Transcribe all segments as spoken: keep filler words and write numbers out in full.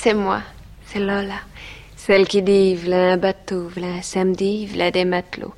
c'est moi, c'est Lola. Celle qui dit v'là un bateau, v'là un samedi, v'là des matelots.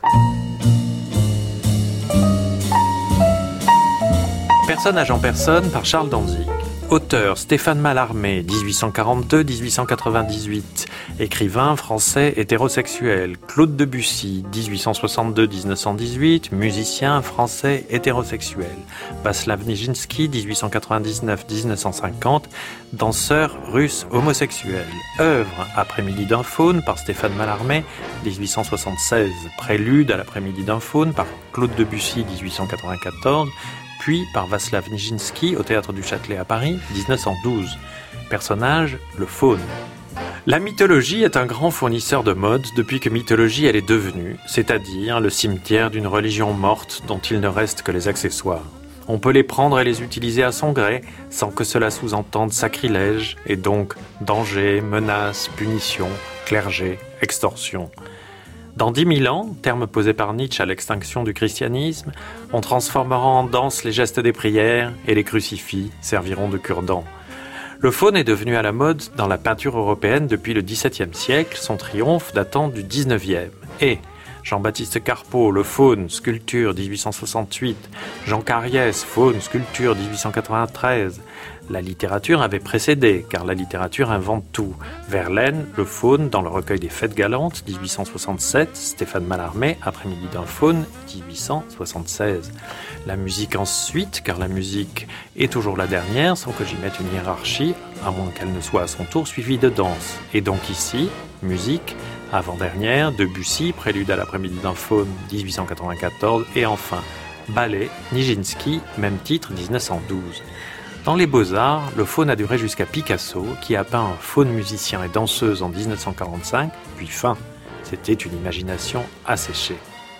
Personnage en personne par Charles Danzig. Auteur Stéphane Mallarmé, dix-huit cent quarante-deux à dix-huit cent quatre-vingt-dix-huit. Écrivain français hétérosexuel. Claude Debussy, dix-huit cent soixante-deux à dix-neuf cent dix-huit. Musicien français hétérosexuel. Václav Nijinsky, dix-huit cent quatre-vingt-dix-neuf à dix-neuf cent cinquante. Danseur russe homosexuel. Œuvre Après-midi d'un faune par Stéphane Mallarmé, dix-huit cent soixante-seize. Prélude à l'Après-midi d'un faune par Claude Debussy, dix-huit cent quatre-vingt-quatorze. Puis par Václav Nijinsky au Théâtre du Châtelet à Paris, dix-neuf cent douze. Personnage, le faune. La mythologie est un grand fournisseur de mode depuis que mythologie elle est devenue, c'est-à-dire le cimetière d'une religion morte dont il ne reste que les accessoires. On peut les prendre et les utiliser à son gré, sans que cela sous-entende sacrilège, et donc danger, menace, punition, clergé, extorsion. Dans dix mille ans, terme posé par Nietzsche à l'extinction du christianisme, on transformera en danse les gestes des prières et les crucifix serviront de cure-dents. Le faune est devenu à la mode dans la peinture européenne depuis le dix-septième siècle, son triomphe datant du dix-neuvième. Et Jean-Baptiste Carpeaux, le faune, sculpture dix-huit cent soixante-huit, Jean Cariès, faune, sculpture dix-huit cent quatre-vingt-treize. La littérature avait précédé, car la littérature invente tout. Verlaine, le faune, dans le recueil des Fêtes galantes, dix-huit cent soixante-sept, Stéphane Mallarmé, Après-midi d'un faune, dix-huit cent soixante-seize. La musique ensuite, car la musique est toujours la dernière, sans que j'y mette une hiérarchie, à moins qu'elle ne soit à son tour suivie de danse. Et donc ici, musique, avant-dernière, Debussy, Prélude à l'Après-midi d'un faune, dix-huit cent quatre-vingt-quatorze, et enfin, ballet, Nijinsky, même titre, dix-neuf cent douze. Dans les Beaux-Arts, le faune a duré jusqu'à Picasso, qui a peint un faune musicien et danseuse en dix-neuf cent quarante-cinq, puis fin. C'était une imagination asséchée.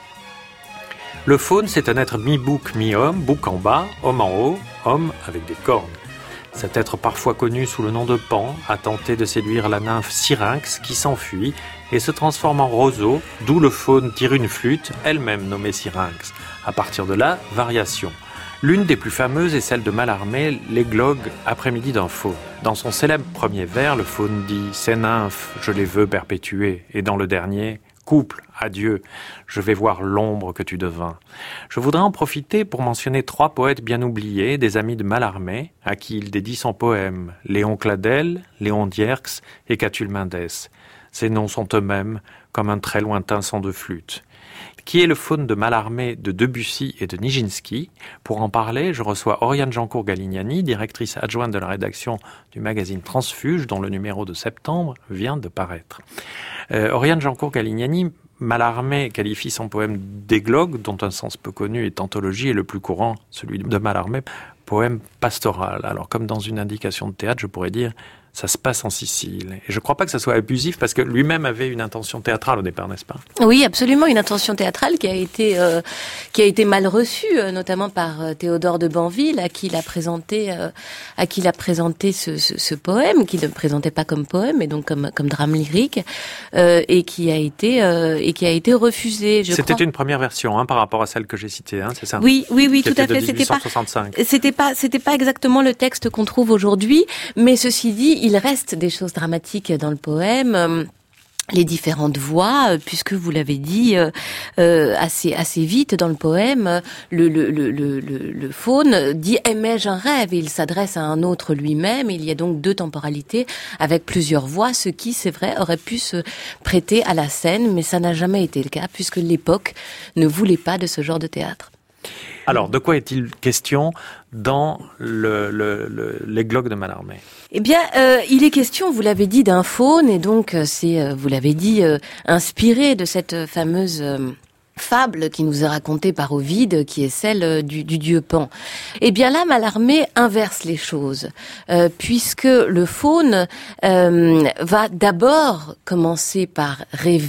Le faune, c'est un être mi-bouc, mi-homme, bouc en bas, homme en haut, homme avec des cornes. Cet être parfois connu sous le nom de Pan a tenté de séduire la nymphe Syrinx qui s'enfuit et se transforme en roseau, d'où le faune tire une flûte, elle-même nommée Syrinx. À partir de là, variation. L'une des plus fameuses est celle de Mallarmé, l'églogue Après-midi d'un faune. Dans son célèbre premier vers, le faune dit « Ces nymphes, je les veux perpétuer » et dans le dernier « Couple, adieu, je vais voir l'ombre que tu devins ». Je voudrais en profiter pour mentionner trois poètes bien oubliés, des amis de Mallarmé, à qui il dédie son poème, Léon Cladel, Léon Dierks et Catulle Mendès. Ces noms sont eux-mêmes comme un très lointain son de flûte. Qui est le faune de Mallarmé, de Debussy et de Nijinsky. Pour en parler, je reçois Oriane Jancourt-Galignani, directrice adjointe de la rédaction du magazine Transfuge, dont le numéro de septembre vient de paraître. Euh, Oriane Jancourt-Galignani, Mallarmé qualifie son poème d'églogue, dont un sens peu connu est anthologie, et le plus courant, celui de Mallarmé, poème pastoral. Alors, comme dans une indication de théâtre, je pourrais dire ça se passe en Sicile. Et je ne crois pas que ça soit abusif parce que lui-même avait une intention théâtrale au départ, n'est-ce pas ? Oui, absolument, une intention théâtrale qui a été euh, qui a été mal reçue, euh, notamment par euh, Théodore de Banville, à qui il a présenté euh, à qui il a présenté ce, ce, ce poème, qu'il ne présentait pas comme poème, mais donc comme comme drame lyrique, euh, et qui a été euh, et qui a été refusé. Je C'était crois. une première version, hein, par rapport à celle que j'ai citée, hein, c'est ça ? Oui, oui, oui, qui tout à était fait. de C'était pas soixante-cinq. c'était pas c'était pas exactement le texte qu'on trouve aujourd'hui, mais ceci dit, il reste des choses dramatiques dans le poème. Les différentes voix, puisque vous l'avez dit euh, euh, assez assez vite dans le poème, le le le le le faune dit aimais-je un rêve et il s'adresse à un autre lui-même. Il y a donc deux temporalités avec plusieurs voix, ce qui c'est vrai aurait pu se prêter à la scène, mais ça n'a jamais été le cas puisque l'époque ne voulait pas de ce genre de théâtre. Alors, de quoi est-il question dans le, le, le, l'églogue de Mallarmé ? Eh bien, euh, il est question, vous l'avez dit, d'un faune, et donc c'est, euh, vous l'avez dit, euh, inspiré de cette fameuse euh, fable qui nous est racontée par Ovide, qui est celle du, du dieu Pan. Eh bien là, Mallarmé inverse les choses, euh, puisque le faune euh, va d'abord commencer par rêver,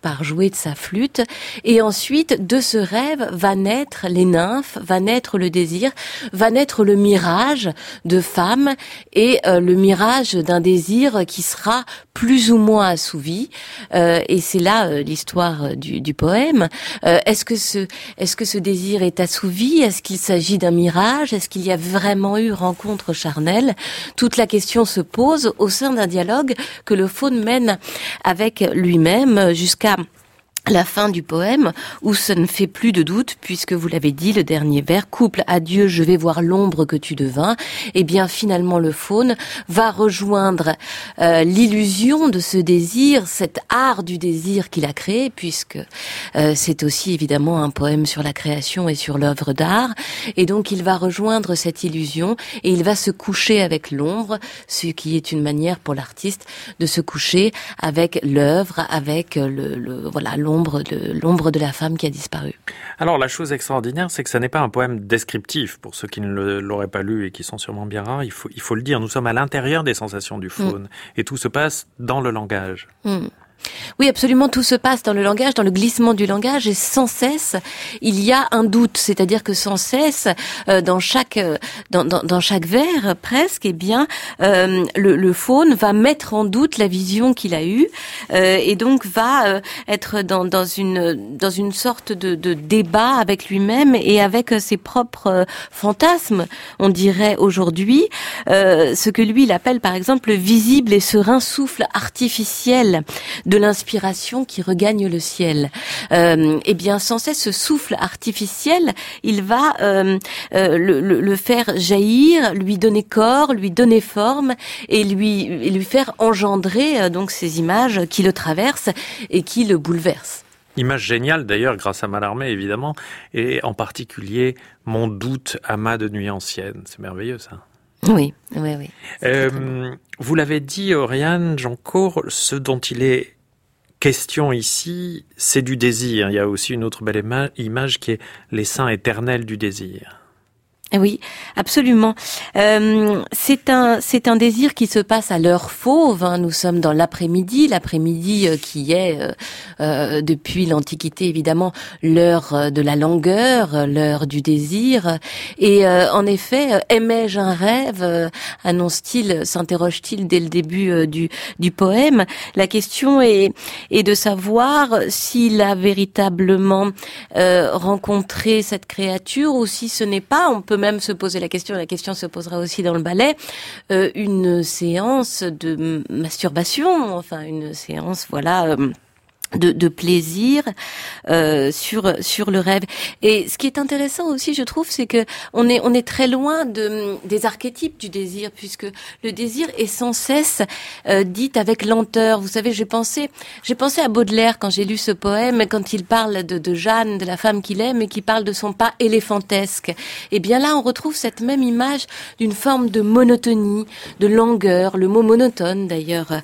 par jouer de sa flûte. Et ensuite, de ce rêve va naître les nymphes, va naître le désir, va naître le mirage de femme et euh, le mirage d'un désir qui sera plus ou moins assouvi. Euh, et c'est là euh, l'histoire du, du poème. Euh, est-ce que ce, est-ce que ce désir est assouvi? Est-ce qu'il s'agit d'un mirage? Est-ce qu'il y a vraiment eu rencontre charnelle? Toute la question se pose au sein d'un dialogue que le faune mène avec lui-même jusqu'à la fin du poème, où ça ne fait plus de doute, puisque vous l'avez dit, le dernier vers, couple, adieu, je vais voir l'ombre que tu devins. Eh bien, finalement, le faune va rejoindre euh, l'illusion de ce désir, cet art du désir qu'il a créé, puisque euh, c'est aussi évidemment un poème sur la création et sur l'œuvre d'art. Et donc, il va rejoindre cette illusion et il va se coucher avec l'ombre, ce qui est une manière pour l'artiste de se coucher avec l'œuvre, avec le, le voilà l'ombre L'ombre de, l'ombre de la femme qui a disparu. Alors la chose extraordinaire, c'est que ça n'est pas un poème descriptif, pour ceux qui ne l'auraient pas lu et qui sont sûrement bien rares, il faut, il faut le dire, nous sommes à l'intérieur des sensations du faune, mmh. et tout se passe dans le langage. Mmh. Oui, absolument, tout se passe dans le langage, dans le glissement du langage, et sans cesse, il y a un doute, c'est-à-dire que sans cesse, euh, dans chaque euh, dans, dans, dans chaque vers, presque, eh bien, euh, le, le faune va mettre en doute la vision qu'il a eue, euh, et donc va euh, être dans, dans une dans une sorte de, de débat avec lui-même et avec ses propres euh, fantasmes, on dirait aujourd'hui, euh, ce que lui il appelle par exemple le visible et serein souffle artificiel de l'inspiration qui regagne le ciel. Euh, eh bien, sans cesse, ce souffle artificiel, il va euh, euh, le, le, le faire jaillir, lui donner corps, lui donner forme, et lui et lui faire engendrer euh, donc ces images qui le traversent et qui le bouleversent. Image géniale d'ailleurs, grâce à Mallarmé évidemment, et en particulier Mon doute, amas de nuit ancienne. C'est merveilleux ça. Oui, oui, oui. Euh, vous l'avez dit, Oriane Jancourt, ce dont il est question ici, c'est du désir. Il y a aussi une autre belle ima- image qui est les seins éternels du désir. Oui, absolument. Euh, c'est un c'est un désir qui se passe à l'heure fauve. Hein. Nous sommes dans l'après-midi, l'après-midi euh, qui est euh, euh, depuis l'Antiquité évidemment l'heure euh, de la langueur, euh, l'heure du désir. Et euh, en effet, euh, aimais-je un rêve euh, annonce-t-il, s'interroge-t-il dès le début euh, du du poème. La question est est de savoir s'il a véritablement euh, rencontré cette créature ou si ce n'est pas. On peut même se poser la question, la question se posera aussi dans le ballet, euh, une séance de masturbation, enfin une séance, voilà, euh, de, de plaisir euh, sur sur le rêve. Et ce qui est intéressant aussi, je trouve, c'est que on est on est très loin de des archétypes du désir, puisque le désir est sans cesse euh, dit avec lenteur. Vous savez, j'ai pensé j'ai pensé à Baudelaire quand j'ai lu ce poème, quand il parle de, de Jeanne, de la femme qu'il aime, et qui parle de son pas éléphantesque. Et bien là, on retrouve cette même image d'une forme de monotonie, de langueur. Le mot monotone, d'ailleurs,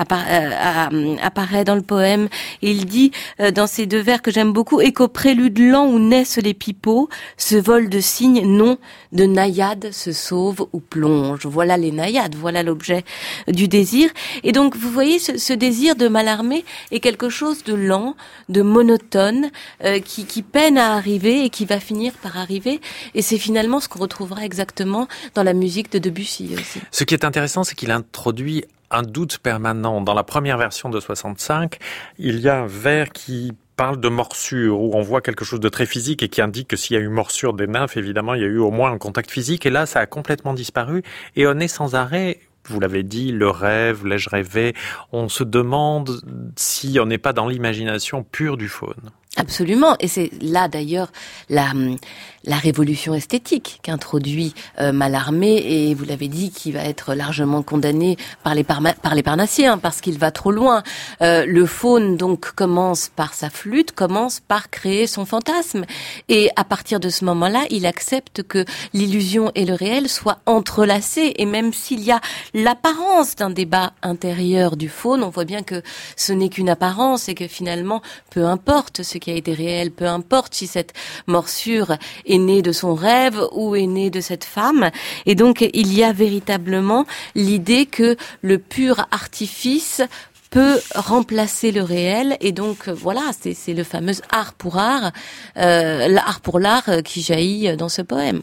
apparaît dans le poème. Il dit euh, dans ces deux vers que j'aime beaucoup, et qu'au prélude lent où naissent les pipeaux, ce vol de cygnes, non, de naïades se sauve ou plonge. Voilà les naïades, voilà l'objet du désir. Et donc, vous voyez, ce, ce désir de Mallarmé est quelque chose de lent, de monotone, euh, qui, qui peine à arriver et qui va finir par arriver. Et c'est finalement ce qu'on retrouvera exactement dans la musique de Debussy aussi. Ce qui est intéressant, c'est qu'il introduit un doute permanent. Dans la première version de soixante-cinq, il y a un vers qui parle de morsure, où on voit quelque chose de très physique et qui indique que s'il y a eu morsure des nymphes, évidemment, il y a eu au moins un contact physique. Et là, ça a complètement disparu. Et on est sans arrêt, vous l'avez dit, le rêve, l'ai-je rêvé. On se demande si on n'est pas dans l'imagination pure du faune. Absolument, et c'est là d'ailleurs la la révolution esthétique qu'introduit euh, Mallarmé, et vous l'avez dit, qui va être largement condamné par les parma- par les Parnassiens parce qu'il va trop loin. Euh, le faune donc commence par sa flûte, commence par créer son fantasme, et à partir de ce moment-là, il accepte que l'illusion et le réel soient entrelacés, et même s'il y a l'apparence d'un débat intérieur du faune, on voit bien que ce n'est qu'une apparence et que finalement, peu importe ce qui a été réel, peu importe si cette morsure est née de son rêve ou est née de cette femme. Et donc, il y a véritablement l'idée que le pur artifice peut remplacer le réel. Et donc, voilà, c'est, c'est le fameux art pour art, euh, l'art pour l'art qui jaillit dans ce poème.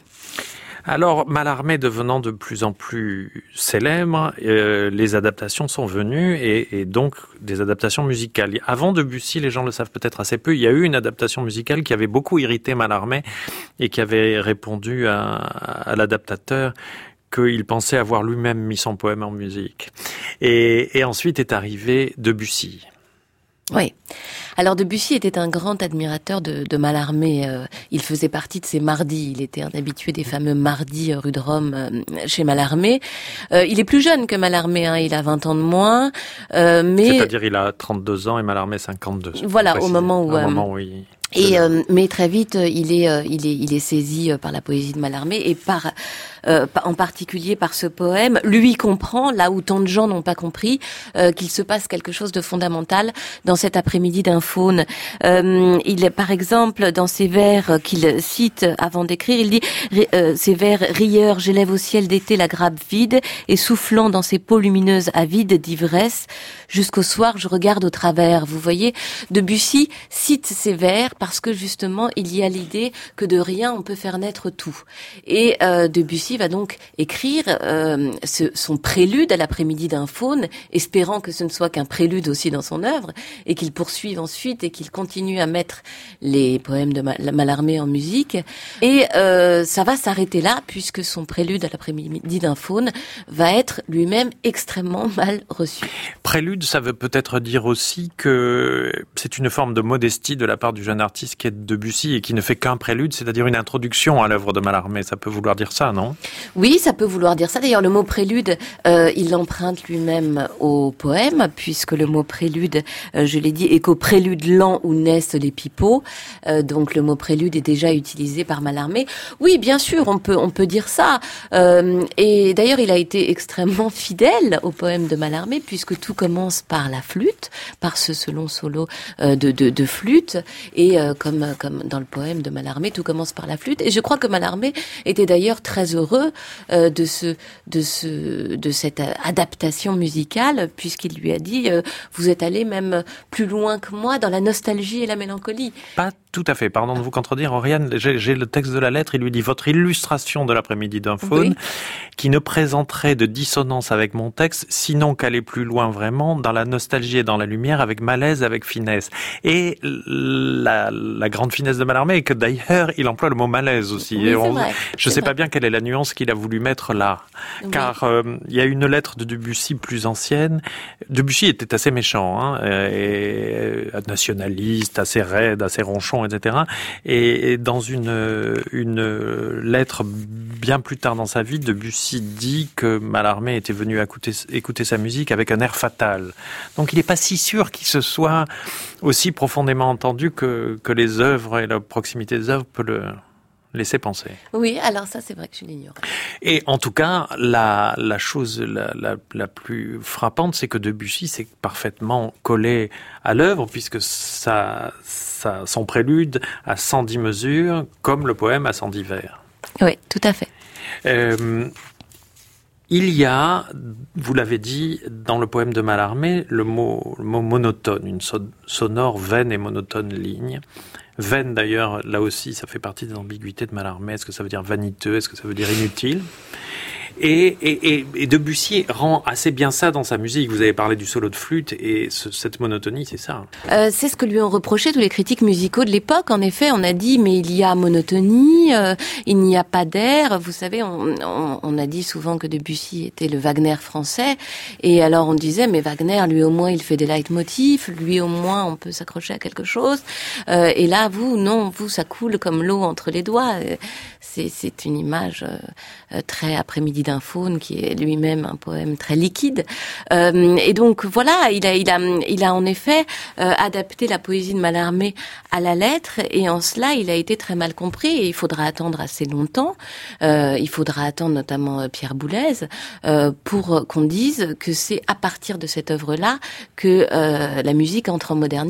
Alors, Mallarmé devenant de plus en plus célèbre, euh, les adaptations sont venues et, et donc des adaptations musicales. Avant Debussy, les gens le savent peut-être assez peu, il y a eu une adaptation musicale qui avait beaucoup irrité Mallarmé et qui avait répondu à, à l'adaptateur qu'il pensait avoir lui-même mis son poème en musique. Et, et ensuite est arrivé Debussy. Oui. Alors Debussy était un grand admirateur de, de Mallarmé. Euh, il faisait partie de ses mardis. Il était un habitué des fameux mardis rue de Rome euh, chez Mallarmé. Euh, il est plus jeune que Mallarmé, hein, il a vingt ans de moins. Euh, mais C'est-à-dire il a trente-deux ans et Mallarmé cinquante-deux. Voilà, au moment où... Au euh, moment où il... Et euh, mais très vite, il est, euh, il est, il est saisi par la poésie de Mallarmé et par, euh, en particulier par ce poème. Lui comprend, là où tant de gens n'ont pas compris, euh, qu'il se passe quelque chose de fondamental dans cet après-midi d'un faune. Euh, il, par exemple, dans ses vers qu'il cite avant d'écrire, il dit euh, ces vers rieurs, j'élève au ciel d'été la grappe vide et soufflant dans ses peaux lumineuses avides d'ivresse, jusqu'au soir je regarde au travers. Vous voyez, Debussy cite ces vers parce que justement il y a l'idée que de rien on peut faire naître tout. Et euh, Debussy va donc écrire euh, ce, son prélude à l'après-midi d'un faune, espérant que ce ne soit qu'un prélude aussi dans son œuvre et qu'il poursuive ensuite et qu'il continue à mettre les poèmes de Mallarmé en musique. Et euh, ça va s'arrêter là puisque son prélude à l'après-midi d'un faune va être lui-même extrêmement mal reçu. Prélude, ça veut peut-être dire aussi que c'est une forme de modestie de la part du jeune artiste qui est Debussy et qui ne fait qu'un prélude, c'est-à-dire une introduction à l'œuvre de Mallarmé. Ça peut vouloir dire ça, non ? Oui, ça peut vouloir dire ça. D'ailleurs, le mot prélude, euh, il l'emprunte lui-même au poème, puisque le mot prélude, euh, je l'ai dit, est qu'au prélude lent où naissent les pipeaux. Euh, donc, le mot prélude est déjà utilisé par Mallarmé. Oui, bien sûr, on peut, on peut dire ça. Euh, et d'ailleurs, il a été extrêmement fidèle au poème de Mallarmé, puisque tout commence par la flûte, par ce long solo euh, de, de, de flûte, et euh, comme, comme dans le poème de Mallarmé, tout commence par la flûte. Et je crois que Mallarmé était d'ailleurs très heureux euh, de ce, de ce, de cette adaptation musicale, puisqu'il lui a dit euh, vous êtes allé même plus loin que moi dans la nostalgie et la mélancolie. Pas tout à fait. Pardon de vous contredire, Oriane. J'ai, j'ai le texte de la lettre. Il lui dit votre illustration de l'après-midi d'un faune, oui, qui ne présenterait de dissonance avec mon texte, sinon qu'aller plus loin vraiment dans la nostalgie et dans la lumière, avec malaise, avec finesse. Et la, la grande finesse de Mallarmé est que d'ailleurs, il emploie le mot malaise aussi. Oui, et on, vrai, je ne sais vrai. pas bien quelle est la nuance qu'il a voulu mettre là. Oui. Car euh, il y a une lettre de Debussy plus ancienne. Debussy était assez méchant, hein, et, et nationaliste, assez raide, assez ronchon, et cetera. Et, et dans une, une lettre bien plus tard dans sa vie, Debussy dit que Mallarmé était venu écouter, écouter sa musique avec un air fatal. Donc il n'est pas si sûr qu'il se soit aussi profondément entendu que, que les œuvres et la proximité des œuvres peut le laisser penser. Oui, alors ça c'est vrai que je l'ignore. Et en tout cas, la, la chose la, la, la plus frappante, c'est que Debussy s'est parfaitement collé à l'œuvre, puisque ça, ça, son prélude a cent dix mesures, comme le poème a cent dix vers. Oui, tout à fait. Euh, il y a, vous l'avez dit, dans le poème de Mallarmé, le mot, le mot monotone, une sonore, vaine et monotone ligne. Vaine, d'ailleurs, là aussi, ça fait partie des ambiguïtés de Mallarmé. Est-ce que ça veut dire vaniteux? Est-ce que ça veut dire inutile? Et, et, et, et Debussy rend assez bien ça dans sa musique. Vous avez parlé du solo de flûte et ce, cette monotonie, c'est ça. Euh, c'est ce que lui ont reproché tous les critiques musicaux de l'époque. En effet, on a dit mais il y a monotonie, euh, il n'y a pas d'air. Vous savez, on, on, on a dit souvent que Debussy était le Wagner français. Et alors on disait mais Wagner, lui au moins il fait des leitmotifs, lui au moins on peut s'accrocher à quelque chose. Euh, et là, vous, non, vous ça coule comme l'eau entre les doigts. C'est, c'est une image euh, très après-midi d'un faune qui est lui-même un poème très liquide. Euh, et donc voilà, il a, il a, il a en effet euh, adapté la poésie de Mallarmé à la lettre, et en cela il a été très mal compris. Et il faudra attendre assez longtemps. Euh, il faudra attendre notamment Pierre Boulez euh, pour qu'on dise que c'est à partir de cette œuvre-là que euh, la musique entre en modernité.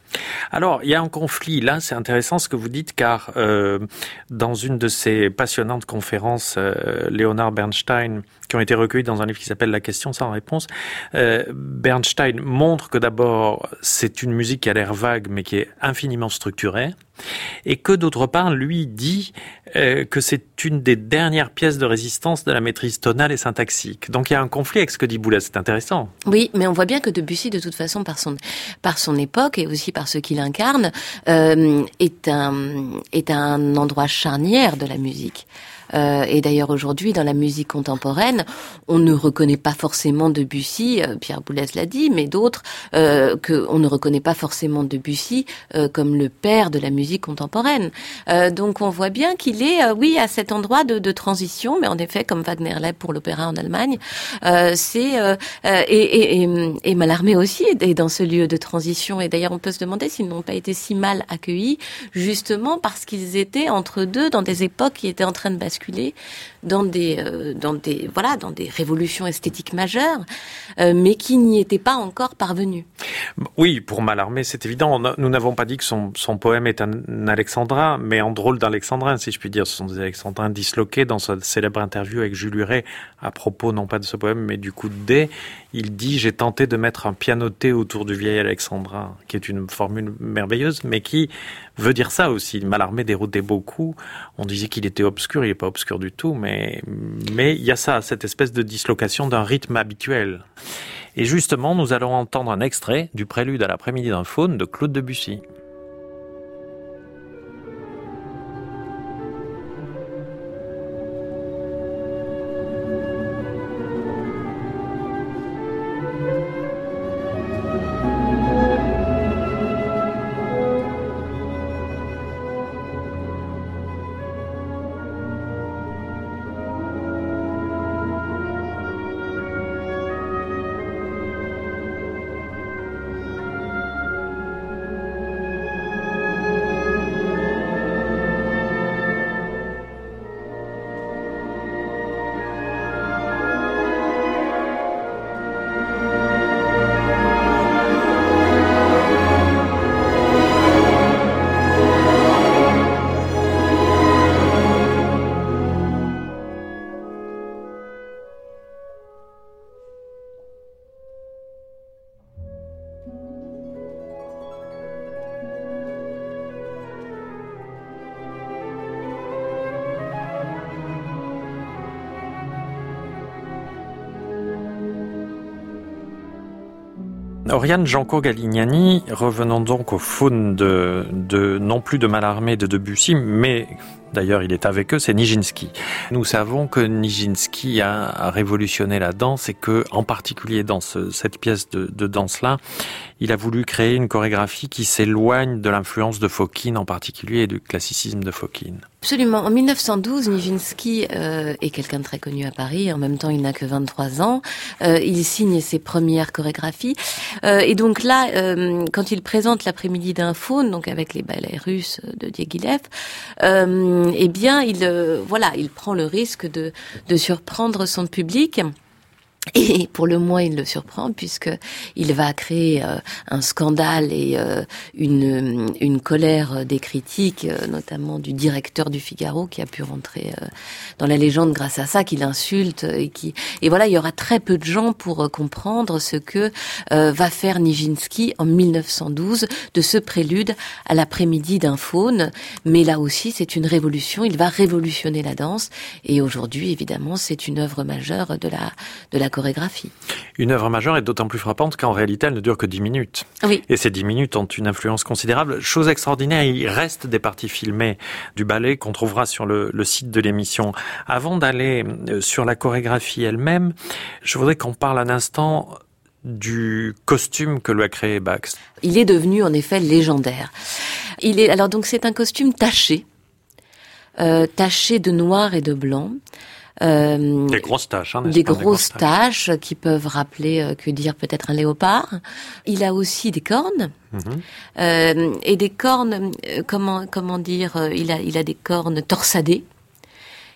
Alors, il y a un conflit. Là, c'est intéressant ce que vous dites, car euh, dans une de ces passionnantes conférences, euh, Leonard Bernstein, qui ont été recueillies dans un livre qui s'appelle La question sans réponse, euh, Bernstein montre que d'abord, c'est une musique qui a l'air vague, mais qui est infiniment structurée, et que d'autre part, lui dit euh, que c'est une des dernières pièces de résistance de la maîtrise tonale et syntaxique. Donc il y a un conflit avec ce que dit Boulez, c'est intéressant. Oui, mais on voit bien que Debussy, de toute façon, par son par son époque et aussi par ce qu'il incarne, euh, est un est un endroit charnière de la musique. Euh, et d'ailleurs aujourd'hui, dans la musique contemporaine, on ne reconnaît pas forcément Debussy, euh, Pierre Boulez l'a dit, mais d'autres, euh, que on ne reconnaît pas forcément Debussy euh, comme le père de la musique contemporaine. Euh, donc on voit bien qu'il est, euh, oui, à cet endroit de, de transition, mais en effet, comme Wagner l'a pour l'opéra en Allemagne, euh, c'est euh, euh, et, et, et, et Mallarmé aussi est dans ce lieu de transition. Et d'ailleurs, on peut se demander s'ils n'ont pas été si mal accueillis, justement parce qu'ils étaient entre deux dans des époques qui étaient en train de basculer dans des euh, dans des voilà dans des révolutions esthétiques majeures, euh, mais qui n'y étaient pas encore parvenus. Oui, pour Mallarmé, c'est évident. Nous n'avons pas dit que son son poème est un alexandrin, mais en drôle d'alexandrin, si je puis dire. Ce sont des alexandrins disloqués. Dans sa célèbre interview avec Jules Huret, à propos non pas de ce poème, mais du coup de dé, il dit: j'ai tenté de mettre un pianoté autour du vieil alexandrin, qui est une formule merveilleuse, mais qui veut dire ça aussi. Mallarmé déroutait beaucoup. On disait qu'il était obscur, il n'est pas obscur du tout, mais mais il y a ça, cette espèce de dislocation d'un rythme habituel. Et justement, nous allons entendre un extrait du prélude à l'après-midi d'un faune de Claude Debussy. Oriane Janco Galignani, revenons donc au faune de, de non plus de Mallarmé, de Debussy, mais d'ailleurs il est avec eux, c'est Nijinsky. Nous savons que Nijinsky a, a révolutionné la danse et que, en particulier dans ce, cette pièce de, de danse-là, il a voulu créer une chorégraphie qui s'éloigne de l'influence de Fokine en particulier et du classicisme de Fokine. Absolument. En mille neuf cent douze, Nijinsky euh, est quelqu'un de très connu à Paris. En même temps, il n'a que vingt-trois ans. Euh, il signe ses premières chorégraphies. Euh, et donc là, euh, quand il présente l'après-midi d'un faune, donc avec les ballets russes de Diaghilev, euh, eh bien, il euh, voilà, il prend le risque de, de surprendre son public. Et pour le moins, il le surprend puisque il va créer euh, un scandale et euh, une une colère des critiques, euh, notamment du directeur du Figaro qui a pu rentrer euh, dans la légende grâce à ça, qu'il insulte et qui et voilà, il y aura très peu de gens pour euh, comprendre ce que euh, va faire Nijinsky en mille neuf cent douze de ce prélude à l'après-midi d'un faune. Mais là aussi, c'est une révolution. Il va révolutionner la danse et aujourd'hui, évidemment, c'est une œuvre majeure de la de la chorégraphie. Une œuvre majeure est d'autant plus frappante qu'en réalité, elle ne dure que dix minutes. Oui. Et ces dix minutes ont une influence considérable. Chose extraordinaire, il reste des parties filmées du ballet qu'on trouvera sur le, le site de l'émission. Avant d'aller sur la chorégraphie elle-même, je voudrais qu'on parle un instant du costume que lui a créé Bax. Il est devenu en effet légendaire. Il est alors donc c'est un costume taché, euh, taché de noir et de blanc. Euh, des grosses taches, hein, des, grosses des grosses taches, taches qui peuvent rappeler, euh, que dire, peut-être un léopard. Il a aussi des cornes, mmh. euh, et des cornes, euh, comment comment dire, euh, il a il a des cornes torsadées,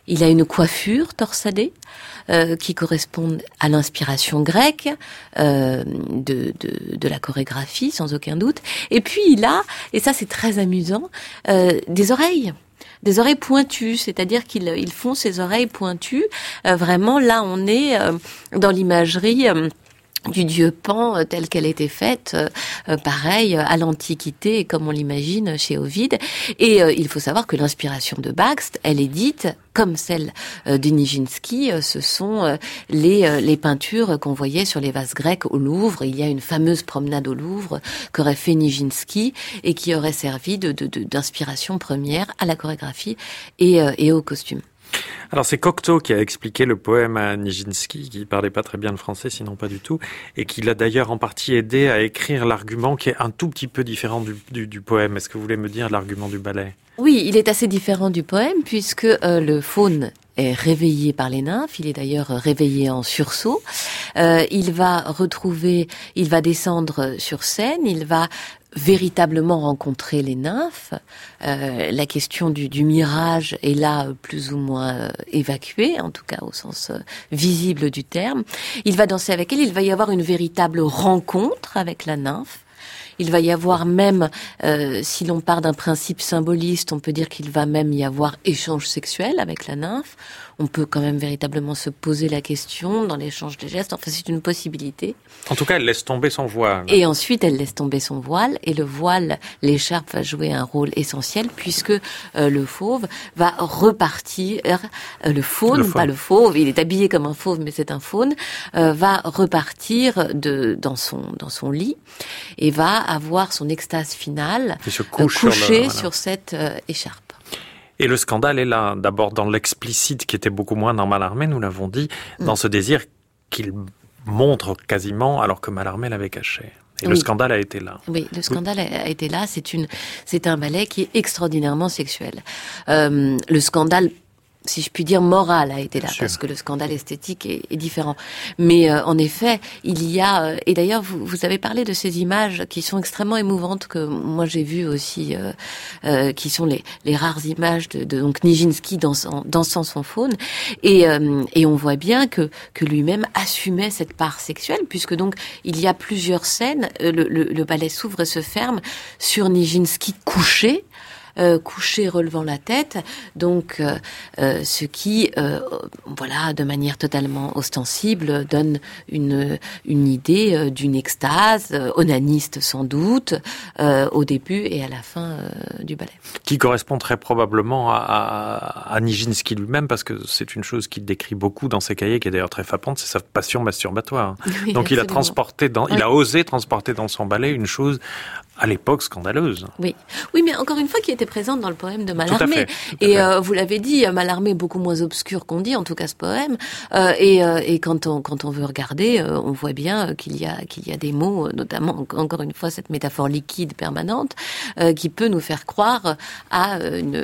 Il a une coiffure torsadée euh, qui correspond à l'inspiration grecque euh, de, de, de la chorégraphie, sans aucun doute. Et puis il a, et ça c'est très amusant, euh, des oreilles. Des oreilles pointues, c'est-à-dire qu'ils ils font ces oreilles pointues. Euh, vraiment, là, on est euh, dans l'imagerie euh, du dieu Pan euh, telle qu'elle était faite, euh, pareil, à l'Antiquité, comme on l'imagine chez Ovide. Et euh, il faut savoir que l'inspiration de Bakst, elle est dite, comme celle euh, de Nijinsky, euh, ce sont euh, les, euh, les peintures qu'on voyait sur les vases grecs au Louvre. Il y a une fameuse promenade au Louvre qu'aurait fait Nijinsky et qui aurait servi de, de, de, d'inspiration première à la chorégraphie et, euh, et au costume. Alors c'est Cocteau qui a expliqué le poème à Nijinsky, qui parlait pas très bien le français, sinon pas du tout, et qui l'a d'ailleurs en partie aidé à écrire l'argument qui est un tout petit peu différent du, du, du poème. Est-ce que vous voulez me dire l'argument du ballet ? Oui, il est assez différent du poème puisque euh, le faune est réveillé par les nymphes, il est d'ailleurs réveillé en sursaut. Euh, il va retrouver, il va descendre sur scène, il va véritablement rencontrer les nymphes. Euh, la question du, du mirage est là plus ou moins euh, évacuée, en tout cas au sens euh, visible du terme. Il va danser avec elle, il va y avoir une véritable rencontre avec la nymphe. Il va y avoir même, euh, si l'on part d'un principe symboliste, on peut dire qu'il va même y avoir échange sexuel avec la nymphe. On peut quand même véritablement se poser la question dans l'échange des gestes. Enfin, c'est une possibilité. En tout cas, elle laisse tomber son voile. Et ensuite, elle laisse tomber son voile. Et le voile, l'écharpe va jouer un rôle essentiel puisque euh, le fauve va repartir, euh, le faune, le pas le fauve, il est habillé comme un fauve, mais c'est un faune, euh, va repartir de, dans son, dans son lit et va avoir son extase finale se couche euh, couché sur, le, voilà. sur cette euh, écharpe. Et le scandale est là, d'abord dans l'explicite qui était beaucoup moins dans Mallarmé, nous l'avons dit, mmh. dans ce désir qu'il montre quasiment alors que Mallarmé l'avait caché. Et oui. le scandale a été là. Oui, le scandale oui. a été là. C'est une, c'est un ballet qui est extraordinairement sexuel. Euh, le scandale, si je puis dire, moral a été là, parce que le scandale esthétique est, est différent. Mais euh, en effet, il y a... Euh, et d'ailleurs, vous, vous avez parlé de ces images qui sont extrêmement émouvantes, que moi j'ai vues aussi, euh, euh, qui sont les, les rares images de, de donc Nijinsky dansant, dansant son faune. Et, euh, et on voit bien que, que lui-même assumait cette part sexuelle, puisque donc il y a plusieurs scènes, le, le, le ballet s'ouvre et se ferme sur Nijinsky couché, Euh, couché relevant la tête, donc euh, euh, ce qui, euh, voilà, de manière totalement ostensible, donne une une idée euh, d'une extase euh, onaniste sans doute euh, au début et à la fin euh, du ballet. Qui correspond très probablement à, à, à Nijinsky lui-même, parce que c'est une chose qu'il décrit beaucoup dans ses cahiers, qui est d'ailleurs très frappante, c'est sa passion masturbatoire. Oui, donc absolument. il a transporté, dans, oui. il a osé transporter dans son ballet une chose à l'époque scandaleuse. Oui, oui, mais encore une fois, qui était présente dans le poème de Mallarmé. Tout à fait, tout à et fait. Euh, vous l'avez dit, Mallarmé est beaucoup moins obscur qu'on dit, en tout cas ce poème. Euh, et euh, et quand on quand on veut regarder, euh, on voit bien qu'il y a qu'il y a des mots, notamment encore une fois cette métaphore liquide permanente, euh, qui peut nous faire croire à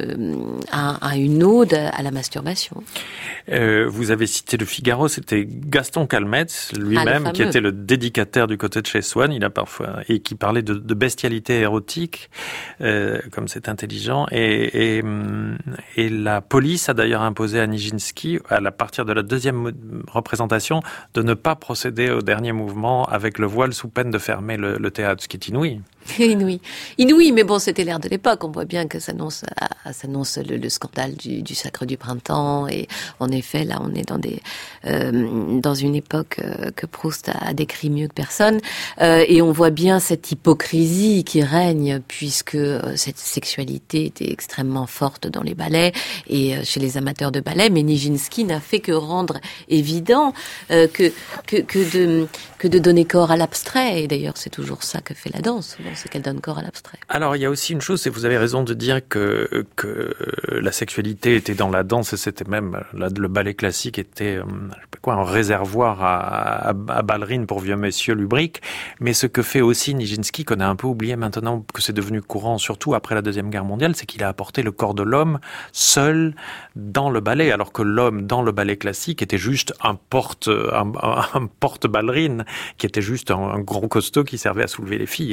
une à, à une ode à la masturbation. Euh, vous avez cité le Figaro, c'était Gaston Calmette lui-même ah, qui était le dédicataire du côté de chez Swann. Il a parfois et qui parlait de, de bestialité érotique, euh, comme c'est intelligent. Et, et, et la police a d'ailleurs imposé à Nijinsky, à la partir de la deuxième représentation, de ne pas procéder au dernier mouvement avec le voile sous peine de fermer le, le théâtre, ce qui est inouï. Inouï. Inouï, mais bon, c'était l'ère de l'époque. On voit bien que ça annonce, ça annonce le, le scandale du, du sacre du printemps. Et en effet, là, on est dans des, euh, dans une époque euh, que Proust a décrit mieux que personne. Euh, et on voit bien cette hypocrisie qui règne, puisque euh, cette sexualité était extrêmement forte dans les ballets et euh, chez les amateurs de ballet. Mais Nijinsky n'a fait que rendre évident euh, que, que, que de, que de donner corps à l'abstrait. Et d'ailleurs, c'est toujours ça que fait la danse. Bon, c'est qu'elle donne corps à l'abstrait. Alors, il y a aussi une chose, et vous avez raison de dire que, que la sexualité était dans la danse, et c'était même, là, le ballet classique était, je sais pas quoi, un réservoir à, à, à ballerines pour vieux messieurs lubriques. Mais ce que fait aussi Nijinsky, qu'on a un peu oublié maintenant, que c'est devenu courant, surtout après la Deuxième Guerre mondiale, c'est qu'il a apporté le corps de l'homme seul dans le ballet, alors que l'homme dans le ballet classique était juste un porte, un, un, un porte-ballerine, qui était juste un, un gros costaud qui servait à soulever les filles. Et là, tout d'un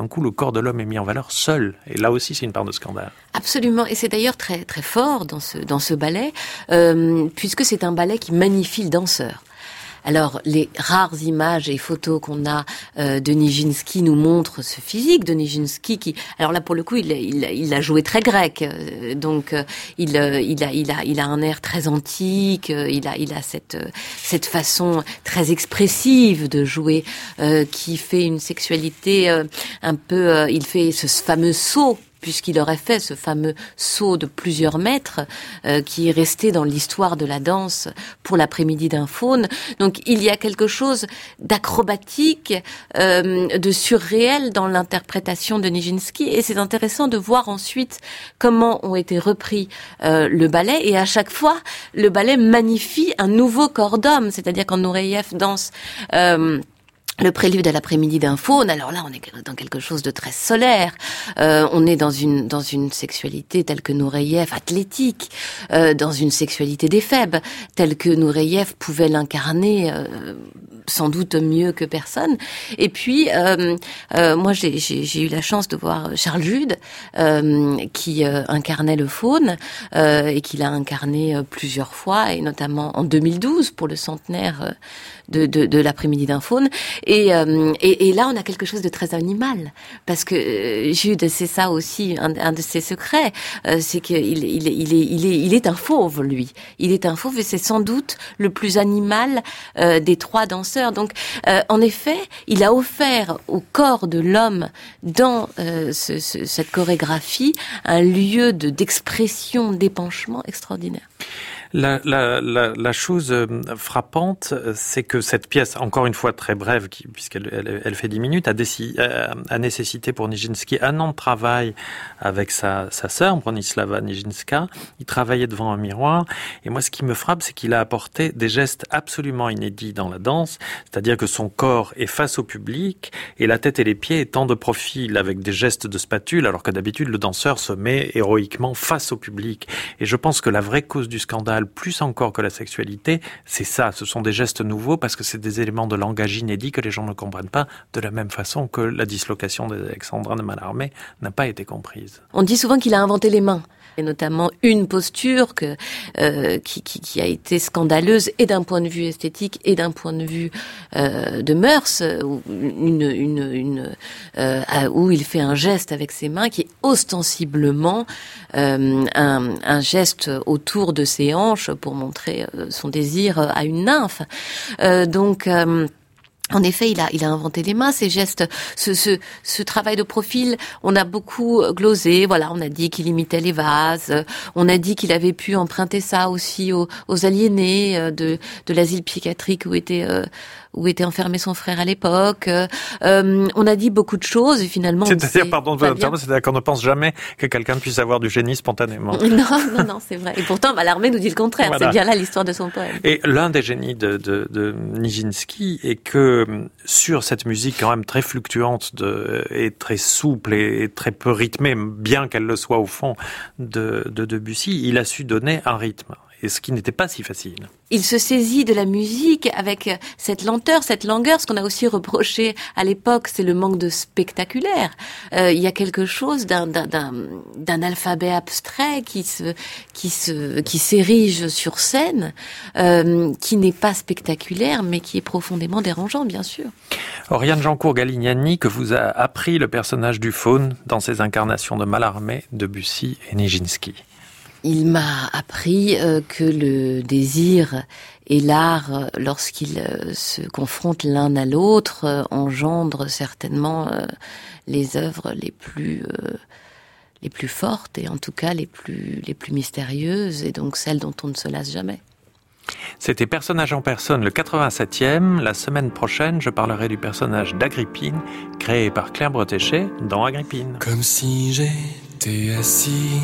coup, le corps de l'homme est mis en valeur seul. Et là aussi, c'est une part de scandale. Absolument. Et c'est d'ailleurs très, très fort dans ce, dans ce ballet, euh, puisque c'est un ballet qui magnifie le danseur. Alors, les rares images et photos qu'on a euh, de Nijinsky nous montrent ce physique de Nijinsky qui, alors là pour le coup, il il, il a joué très grec, euh, donc euh, il, euh, il a il a il a un air très antique, euh, il a il a cette euh, cette façon très expressive de jouer euh, qui fait une sexualité euh, un peu, euh, il fait ce fameux saut, puisqu'il aurait fait ce fameux saut de plusieurs mètres euh, qui est resté dans l'histoire de la danse pour l'après-midi d'un faune. Donc il y a quelque chose d'acrobatique, euh, de surréel dans l'interprétation de Nijinsky, et c'est intéressant de voir ensuite comment ont été repris euh, le ballet, et à chaque fois le ballet magnifie un nouveau corps d'homme, c'est-à-dire quand Nureyev danse euh, le prélude à l'après-midi d'un faune, alors là on est dans quelque chose de très solaire, euh, on est dans une dans une sexualité telle que Nureyev, athlétique, euh, dans une sexualité d'éphèbe telle que Nureyev pouvait l'incarner euh, sans doute mieux que personne. Et puis euh, euh, moi j'ai, j'ai j'ai eu la chance de voir Charles Jude euh, qui euh, incarnait le faune euh, et qui l'a incarné euh, plusieurs fois, et notamment en deux mille douze pour le centenaire euh, de, de de l'après-midi d'un faune. Et, euh, et, et là, on a quelque chose de très animal, parce que euh, Jude, c'est ça aussi, un, un de ses secrets, euh, c'est qu'il il, il, il, est, il, est, il est un fauve, lui. Il est un fauve, et c'est sans doute le plus animal euh, des trois danseurs. Donc, euh, en effet, il a offert au corps de l'homme, dans euh, ce, ce, cette chorégraphie, un lieu de, d'expression, d'épanchement extraordinaire. La, la, la, la chose frappante, c'est que cette pièce, encore une fois très brève, qui, puisqu'elle elle, elle fait dix minutes, a, déci, a, a nécessité pour Nijinsky un an de travail avec sa, sa sœur, Bronislava Nijinska. Il travaillait devant un miroir. Et moi, ce qui me frappe, c'est qu'il a apporté des gestes absolument inédits dans la danse. C'est-à-dire que son corps est face au public et la tête et les pieds étant de profil avec des gestes de spatule, alors que d'habitude, le danseur se met héroïquement face au public. Et je pense que la vraie cause du scandale, plus encore que la sexualité, c'est ça, ce sont des gestes nouveaux parce que c'est des éléments de langage inédits que les gens ne comprennent pas, de la même façon que la dislocation d'Alexandrin de Mallarmé n'a pas été comprise. On dit souvent qu'il a inventé les mains, et notamment une posture que, euh, qui, qui, qui a été scandaleuse, et d'un point de vue esthétique et d'un point de vue euh, de mœurs, où, une, une, une, euh, où il fait un geste avec ses mains qui est ostensiblement euh, un, un geste autour de ses hanches pour montrer son désir à une nymphe. Euh, donc... Euh, En effet, il a, il a inventé les mains, ces gestes, ce, ce, ce travail de profil. On a beaucoup glosé. Voilà, on a dit qu'il imitait les vases. On a dit qu'il avait pu emprunter ça aussi aux, aux aliénés de, de l'asile psychiatrique où était, euh, où était enfermé son frère à l'époque. Euh, on a dit beaucoup de choses et finalement. C'est-à-dire, pardon de vous interrompre, c'est-à-dire qu'on ne pense jamais que quelqu'un puisse avoir du génie spontanément. Non, non, non, c'est vrai. Et pourtant, Mallarmé nous dit le contraire. Voilà. C'est bien là l'histoire de son poème. Et l'un des génies de, de, de Nijinsky est que sur cette musique quand même très fluctuante de, et très souple et très peu rythmée, bien qu'elle le soit au fond de, de Debussy, il a su donner un rythme. Et ce qui n'était pas si facile. Il se saisit de la musique avec cette lenteur, cette langueur. Ce qu'on a aussi reproché à l'époque, c'est le manque de spectaculaire. Euh, il y a quelque chose d'un, d'un, d'un, d'un alphabet abstrait qui se, qui se, qui s'érige sur scène, euh, qui n'est pas spectaculaire, mais qui est profondément dérangeant, bien sûr. Oriane Jancourt-Galignani, que vous a appris le personnage du faune dans ses incarnations de Mallarmé, Debussy et Nijinsky. Il m'a appris euh, que le désir et l'art, lorsqu'ils euh, se confrontent l'un à l'autre, euh, engendrent certainement euh, les œuvres les plus euh, les plus fortes et en tout cas les plus les plus mystérieuses, et donc celles dont on ne se lasse jamais. C'était Personnage en personne, le quatre-vingt-septième. La semaine prochaine, je parlerai du personnage d'Agrippine, créé par Claire Bretéché dans Agrippine. Comme si j'étais assis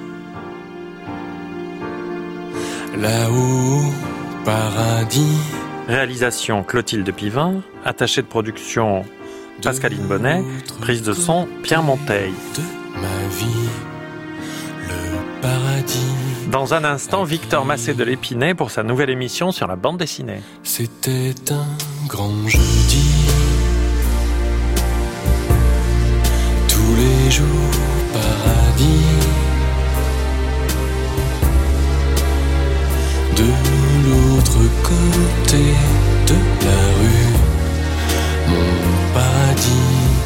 là-haut, paradis. Réalisation Clotilde Pivin, attachée de production Pascaline Bonnet, prise de son Pierre Monteil. De ma vie, le paradis. Dans un instant, Victor Massé de l'Épinay pour sa nouvelle émission sur la bande dessinée. C'était un grand jeudi. au paradis. De l'autre côté de la rue, mon paradis.